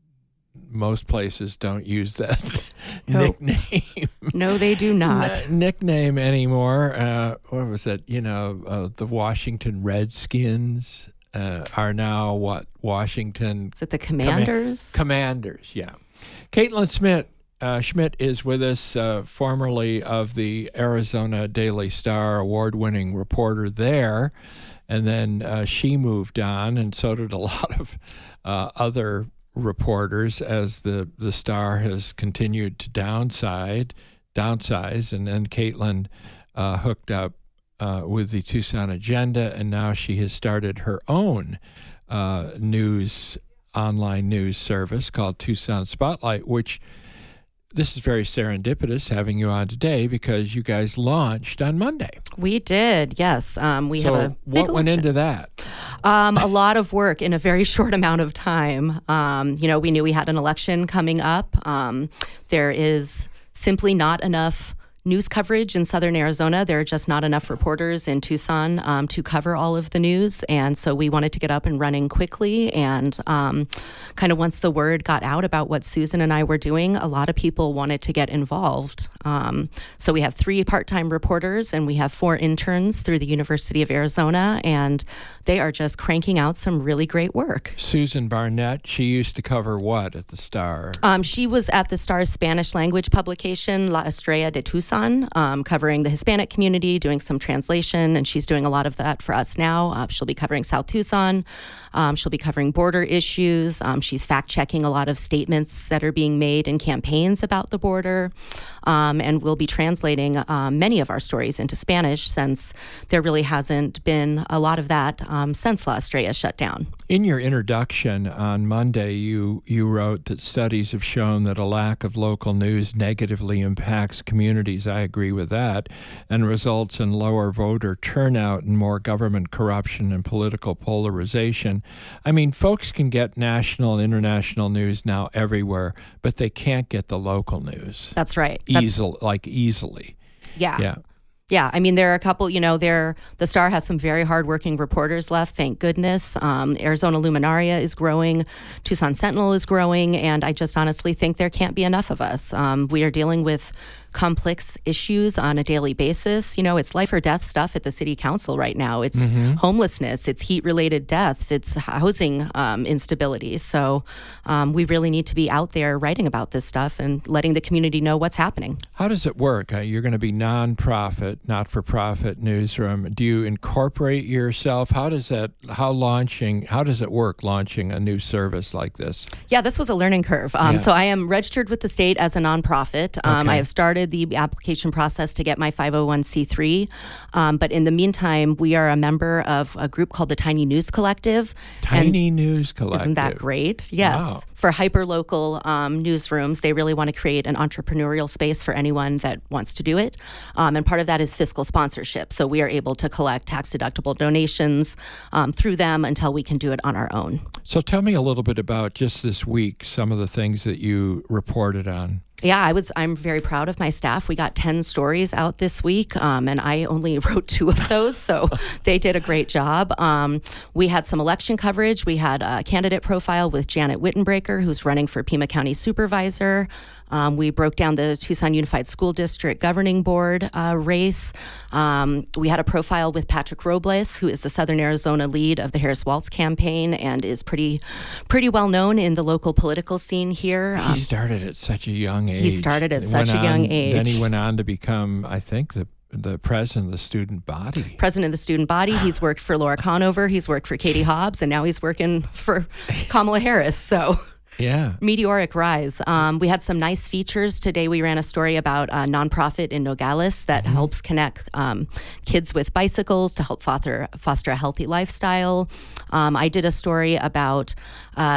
most places don't use that Nope. nickname. No, they do not. N- nickname anymore. Uh, what was it? You know, uh, the Washington Redskins uh, are now what? Washington. Is it the Commanders? Comma- Commanders, yeah. Caitlin Schmidt, uh, Schmidt is with us, uh, formerly of the Arizona Daily Star, award-winning reporter there. And then uh, she moved on, and so did a lot of uh, other reporters as the, the Star has continued to downside, downsize. And then Caitlin uh, hooked up uh, with the Tucson Agenda, and now she has started her own uh, news, online news service called Tucson Spotlight, which this is very serendipitous having you on today because you guys launched on Monday. We did, yes. Um, we so have a big what went election. into that? Um, a lot of work in a very short amount of time. Um, you know, we knew we had an election coming up. Um, there is simply not enough news coverage in Southern Arizona. There are just not enough reporters in Tucson um, to cover all of the news. And so we wanted to get up and running quickly. And um, kind of once the word got out about what Susan and I were doing, a lot of people wanted to get involved. Um, so we have three part-time reporters and we have four interns through the University of Arizona. And they are just cranking out some really great work. Susan Barnett, she used to cover what at the Star? Um, she was at the Star's Spanish language publication, La Estrella de Tucson, um, covering the Hispanic community, doing some translation, and she's doing a lot of that for us now. Uh, she'll be covering South Tucson. Um, she'll be covering border issues. Um, she's fact-checking a lot of statements that are being made in campaigns about the border, um, and we'll be translating um, many of our stories into Spanish since there really hasn't been a lot of that um, since La Estrella shut down. In your introduction on Monday, you, you wrote that studies have shown that a lack of local news negatively impacts communities. I agree with that, and results in lower voter turnout and more government corruption and political polarization. I mean, folks can get national and international news now everywhere, but they can't get the local news. That's right. That's, Easily, like easily. Yeah. Yeah. Yeah, I mean, there are a couple, you know, there the Star has some very hardworking reporters left, thank goodness. Um, Arizona Luminaria is growing, Tucson Sentinel is growing, and I just honestly think there can't be enough of us. Um, we are dealing with complex issues on a daily basis. You know, it's life or death stuff at the city council right now. It's mm-hmm. homelessness, it's heat-related deaths, it's housing um, instability. So um, we really need to be out there writing about this stuff and letting the community know what's happening. How does it work? Uh, you're going to be nonprofit, not-for-profit newsroom. Do you incorporate yourself? How does that, how launching, how does it work launching a new service like this? Yeah, this was a learning curve. Um, Yeah. So I am registered with the state as a nonprofit. Um, Okay. I have started the application process to get my five oh one c three. Um, but in the meantime, we are a member of a group called the Tiny News Collective. Tiny News Collective. Isn't that great? Yes. Wow. For hyper-local um, newsrooms, they really want to create an entrepreneurial space for anyone that wants to do it. Um, and part of that is fiscal sponsorship. So we are able to collect tax-deductible donations um, through them until we can do it on our own. So tell me a little bit about just this week, some of the things that you reported on. Yeah, I was. I'm very proud of my staff. We got ten stories out this week, um, and I only wrote two of those, so they did a great job. Um, we had some election coverage. We had a candidate profile with Janet Wittenbreaker, who's running for Pima County Supervisor. Um, we broke down the Tucson Unified School District Governing Board uh, race. Um, we had a profile with Patrick Robles, who is the Southern Arizona lead of the Harris Waltz campaign and is pretty pretty well known in the local political scene here. He Um, started at such a young age. He started at Went such a on- young age. Then he went on to become, I think, the the president of the student body. President of the student body. He's worked for Laura Conover. He's worked for Katie Hobbs, and now he's working for Kamala Harris. So Yeah. meteoric rise. Um, we had some nice features. Today we ran a story about a nonprofit in Nogales that mm-hmm. helps connect um, kids with bicycles to help foster, foster a healthy lifestyle. Um, I did a story about uh,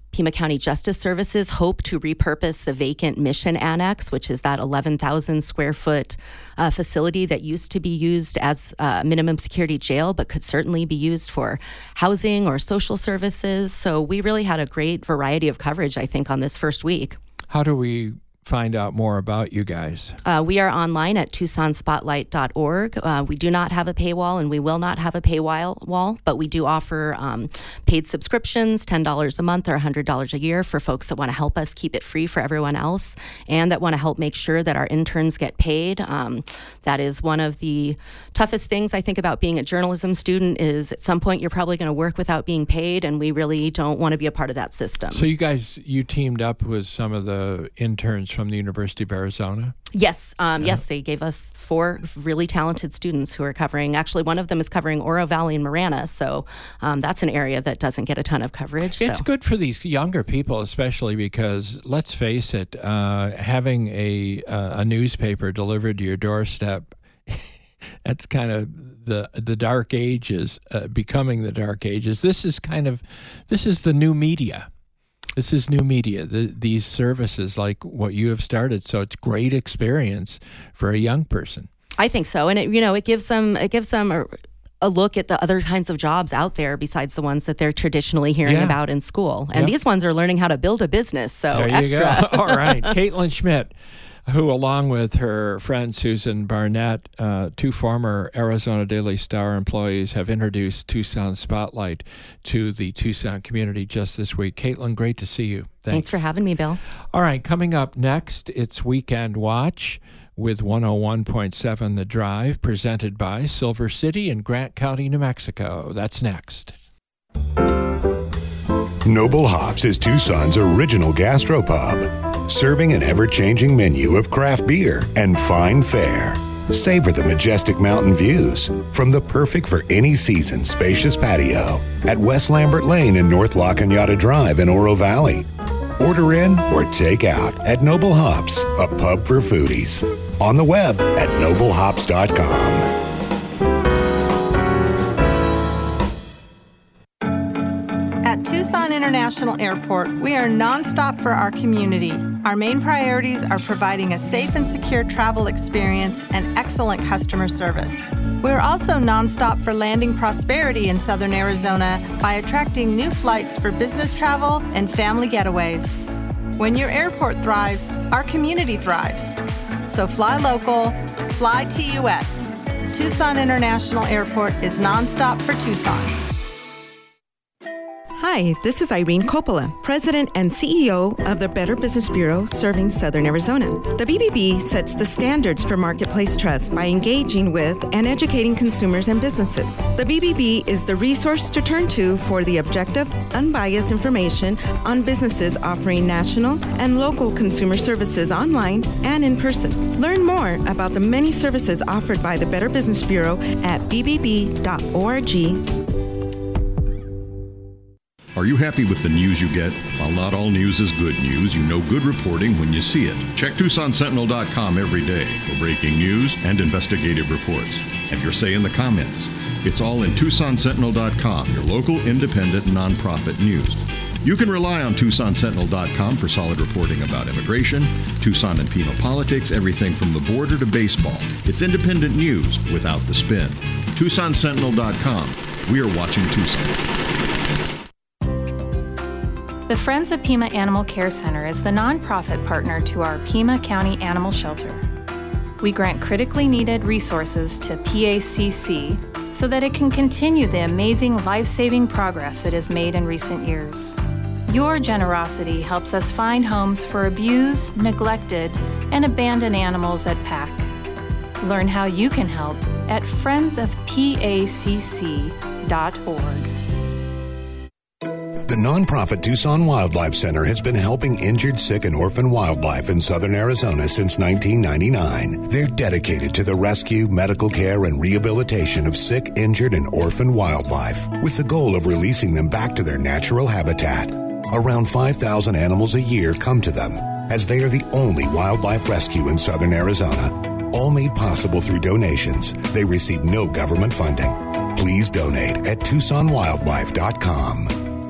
Pima County Justice Services hope to repurpose the vacant Mission Annex, which is that eleven thousand square foot uh, facility that used to be used as a minimum security jail, but could certainly be used for housing or social services. So we really had a great variety of coverage, I think, on this first week. How do we find out more about you guys? Uh, we are online at tucson spotlight dot org. Uh, we do not have a paywall, and we will not have a paywall, wall, but we do offer um, paid subscriptions, ten dollars a month or one hundred dollars a year for folks that want to help us keep it free for everyone else and that want to help make sure that our interns get paid. Um, that is one of the toughest things I think about being a journalism student is at some point you're probably going to work without being paid, and we really don't want to be a part of that system. So you guys, you teamed up with some of the interns from the University of Arizona? Yes. Um, Yeah. Yes, they gave us four really talented students who are covering, actually one of them is covering Oro Valley and Marana, so um, that's an area that doesn't get a ton of coverage. It's so. good for these younger people, especially because, let's face it, uh, having a uh, a newspaper delivered to your doorstep, that's kind of the the dark ages, uh, becoming the dark ages. This is kind of, this is the new media. This is new media, the, these services like what you have started. So it's great experience for a young person. I think so. And it, you know, it gives them, it gives them a, a look at the other kinds of jobs out there besides the ones that they're traditionally hearing Yeah. about in school. And Yep. these ones are learning how to build a business. So There you extra. go. All right. Caitlin Schmidt, who along with her friend Susan Barnett, uh, two former Arizona Daily Star employees, have introduced Tucson Spotlight to the Tucson community just this week. Caitlin, great to see you. Thanks. Thanks for having me, Bill. All right, coming up next, it's Weekend Watch with one oh one point seven The Drive, presented by Silver City in Grant County, New Mexico. That's next. Noble Hops is Tucson's original gastropub, serving an ever-changing menu of craft beer and fine fare. Savor the majestic mountain views from the perfect for any season spacious patio at West Lambert Lane and North La Cañada Drive in Oro Valley. Order in or take out at Noble Hops, a pub for foodies. On the web at noble hops dot com. At Tucson International Airport, we are nonstop for our community. Our main priorities are providing a safe and secure travel experience and excellent customer service. We are also nonstop for landing prosperity in Southern Arizona by attracting new flights for business travel and family getaways. When your airport thrives, our community thrives. So fly local, fly T U S. Tucson International Airport is nonstop for Tucson. Hi, this is Irene Coppola, President and C E O of the Better Business Bureau serving Southern Arizona. The B B B sets the standards for marketplace trust by engaging with and educating consumers and businesses. The B B B is the resource to turn to for the objective, unbiased information on businesses offering national and local consumer services online and in person. Learn more about the many services offered by the Better Business Bureau at b b b dot org. Are you happy with the news you get? While not all news is good news, you know good reporting when you see it. Check Tucson Sentinel dot com every day for breaking news and investigative reports. Have your say in the comments. It's all in Tucson Sentinel dot com, your local independent nonprofit news. You can rely on Tucson Sentinel dot com for solid reporting about immigration, Tucson and Pima politics, everything from the border to baseball. It's independent news without the spin. Tucson Sentinel dot com. We are watching Tucson. The Friends of Pima Animal Care Center is the nonprofit partner to our Pima County Animal Shelter. We grant critically needed resources to P A C C so that it can continue the amazing life-saving progress it has made in recent years. Your generosity helps us find homes for abused, neglected, and abandoned animals at P A C. Learn how you can help at friends of P A C C dot org. The nonprofit Tucson Wildlife Center has been helping injured, sick, and orphan wildlife in southern Arizona since nineteen ninety-nine. They're dedicated to the rescue, medical care, and rehabilitation of sick, injured, and orphan wildlife, with the goal of releasing them back to their natural habitat. Around five thousand animals a year come to them, as they are the only wildlife rescue in southern Arizona. All made possible through donations. They receive no government funding. Please donate at tucson wildlife dot com.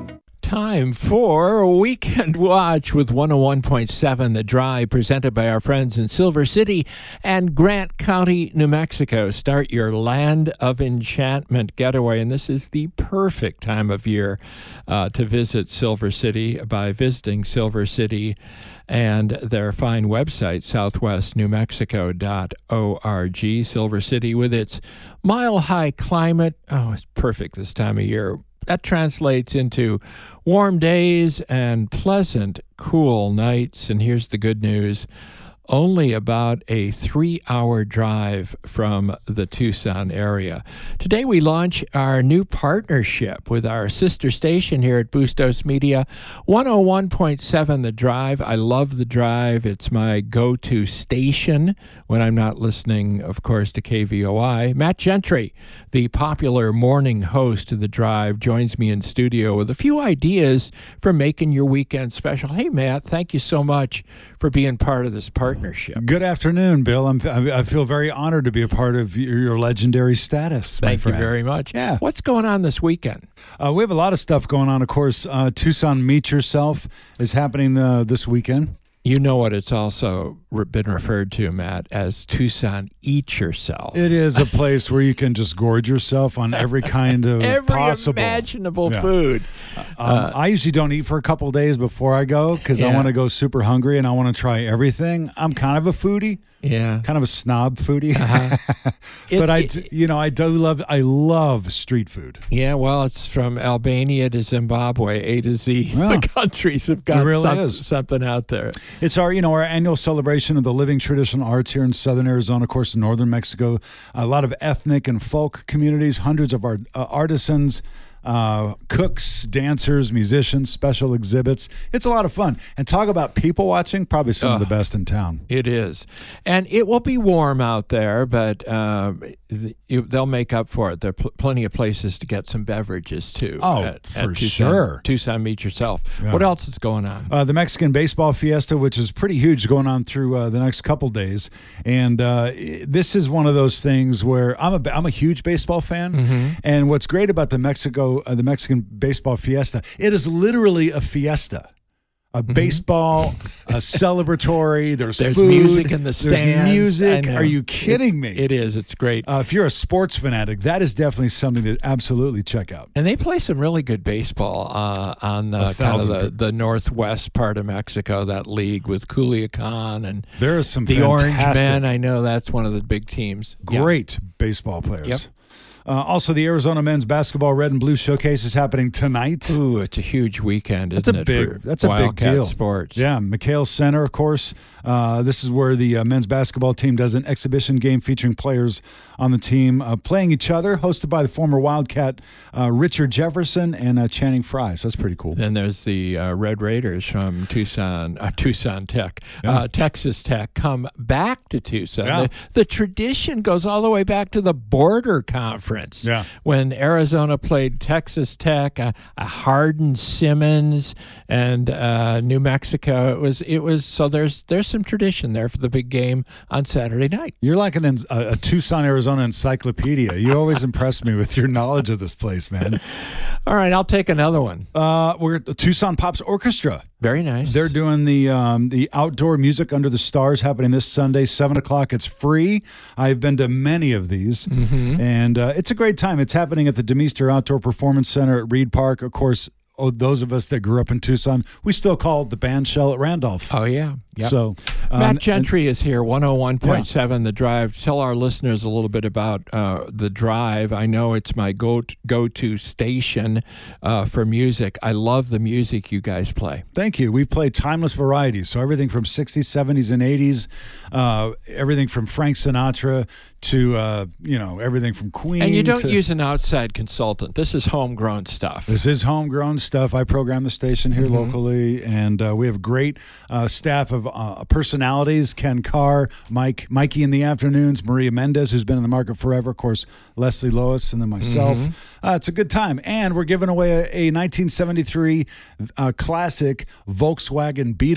time for Weekend Watch with one oh one point seven The Drive, presented by our friends in Silver City and Grant County, New Mexico. Start your Land of Enchantment getaway, and this is the perfect time of year uh, to visit Silver City by visiting Silver City and their fine website, southwest new mexico dot org. Silver City, with its mile-high climate, oh, it's perfect this time of year. That translates into warm days and pleasant, cool nights. And here's the good news. Only about a three-hour drive from the Tucson area. Today we launch our new partnership with our sister station here at Bustos Media, one oh one point seven The Drive. I love The Drive. It's my go-to station when I'm not listening, of course, to K V O I. Matt Gentry, the popular morning host of The Drive, joins me in studio with a few ideas for making your weekend special. Hey, Matt, thank you so much for being part of this partnership. Good afternoon, Bill. I'm, I feel very honored to be a part of your, your legendary status. Thank you very much. Yeah. What's going on this weekend? Uh, we have a lot of stuff going on. Of course, uh, Tucson Meet Yourself is happening uh, this weekend. You know what it's also re- been referred to, Matt, as Tucson Eat Yourself. It is a place where you can just gorge yourself on every kind of every possible. imaginable yeah. food. Um, uh, I usually don't eat for a couple of days before I go because yeah. I want to go super hungry and I want to try everything. I'm kind of a foodie. Yeah, kind of a snob foodie, uh-huh. but I, it, you know, I do love, I love street food. Yeah, well, it's from Albania to Zimbabwe, A to Z. Yeah. The countries have got really some, is. something out there. It's our, you know, our annual celebration of the living traditional arts here in Southern Arizona, of course, in Northern Mexico. A lot of ethnic and folk communities, hundreds of our uh, artisans. Uh, cooks, dancers, musicians, special exhibits. It's a lot of fun. And talk about people watching, probably some uh, of the best in town. It is. And it will be warm out there, but uh, it, they'll make up for it. There are pl- plenty of places to get some beverages, too. Oh, at, for at Tucson, sure. Tucson Meet Yourself. Yeah. What else is going on? Uh, the Mexican Baseball Fiesta, which is pretty huge, going on through uh, the next couple days. And uh, this is one of those things where I'm a, I'm a huge baseball fan. Mm-hmm. And what's great about the Mexico Uh, the Mexican Baseball Fiesta, it is literally a fiesta. A mm-hmm. baseball, a celebratory, there's, there's food. music in the stands. There's music. Are you kidding it's, me? It is. It's great. Uh, if you're a sports fanatic, that is definitely something to absolutely check out. And they play some really good baseball uh, on the kind of the, the northwest part of Mexico, that league with Culiacan and there is some the fantastic, Orange Men. I know that's one of the big teams. Great yeah. baseball players. Yep. Uh, also, the Arizona Men's Basketball Red and Blue Showcase is happening tonight. Ooh, it's a huge weekend, isn't that's a it? Big, for that's a big deal. Sports. Yeah, McHale Center, of course. Uh, this is where the uh, men's basketball team does an exhibition game featuring players on the team uh, playing each other, hosted by the former Wildcat uh, Richard Jefferson and uh, Channing Frye. So that's pretty cool. Then there's the uh, Red Raiders from Tucson, uh, Tucson Tech, yeah. uh, Texas Tech, come back to Tucson. Yeah. The, the tradition goes all the way back to the Border Conference. Yeah. When Arizona played Texas Tech, uh, uh, Hardin Simmons, and uh, New Mexico. It was it was so there's there's some tradition there for the big game on Saturday night. You're like an, a, a Tucson, Arizona encyclopedia. You always impress me with your knowledge of this place, man. All right, I'll take another one. Uh, we're at the Tucson Pops Orchestra. Very nice. They're doing the um, the outdoor music under the stars happening this Sunday, seven o'clock. It's free. I've been to many of these, mm-hmm. and uh, it's a great time. It's happening at the Demeester Outdoor Performance Center at Reed Park. Of course, oh, those of us that grew up in Tucson, we still call it the band shell at Randolph. Oh, yeah. Yep. So um, Matt Gentry is here, one oh one point seven yeah. The Drive. Tell our listeners a little bit about uh, The Drive. I know it's my go go-to station uh, for music. I love the music you guys play. Thank you. We play timeless varieties, so everything from sixties, seventies, and eighties, uh, everything from Frank Sinatra to, uh, you know, everything from Queen. And you don't to, use an outside consultant. This is homegrown stuff. This is homegrown stuff. I program the station here mm-hmm. locally, and uh, we have a great uh, staff of uh, personalities. Ken Carr, Mike, Mikey in the afternoons, Maria Mendez, who's been in the market forever, of course, Leslie Lois, and then myself. Mm-hmm. Uh, it's a good time. And we're giving away a, a nineteen seventy-three uh, classic Volkswagen Beetle.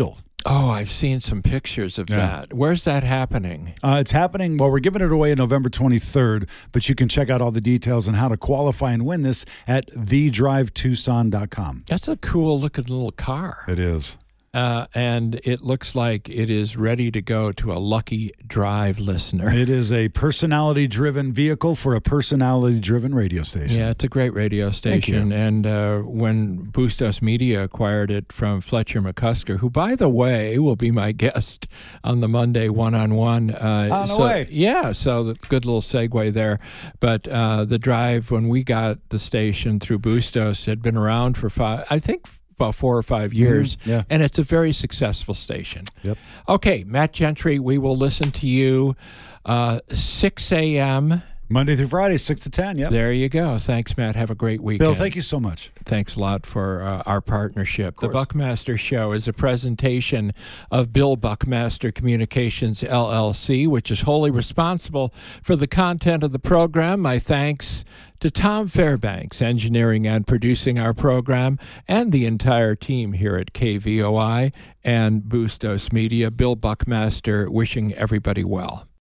Oh, I've seen some pictures of Yeah. that. Where's that happening? Uh, it's happening, well, we're giving it away on November twenty-third, but you can check out all the details on how to qualify and win this at the drive tucson dot com. That's a cool looking little car. It is. Uh, and it looks like it is ready to go to a Lucky Drive listener. It is a personality-driven vehicle for a personality-driven radio station. Yeah, it's a great radio Thank you. station. And uh, when Bustos Media acquired it from Fletcher McCusker, who, by the way, will be my guest on the Monday one-on-one. Uh, On the so, way. Yeah, so the good little segue there. But uh, the Drive, when we got the station through Bustos, had been around for five, I think, about four or five years. Mm-hmm. Yeah. And it's a very successful station. Yep. Okay, Matt Gentry, we will listen to you uh, six a.m. Monday through Friday, six to ten. Yep. There you go. Thanks, Matt. Have a great weekend. Bill, thank you so much. Thanks a lot for uh, our partnership. The Buckmaster Show is a presentation of Bill Buckmaster Communications, L L C, which is wholly responsible for the content of the program. My thanks to Tom Fairbanks, engineering and producing our program, and the entire team here at K V O I and Bustos Media. Bill Buckmaster wishing everybody well.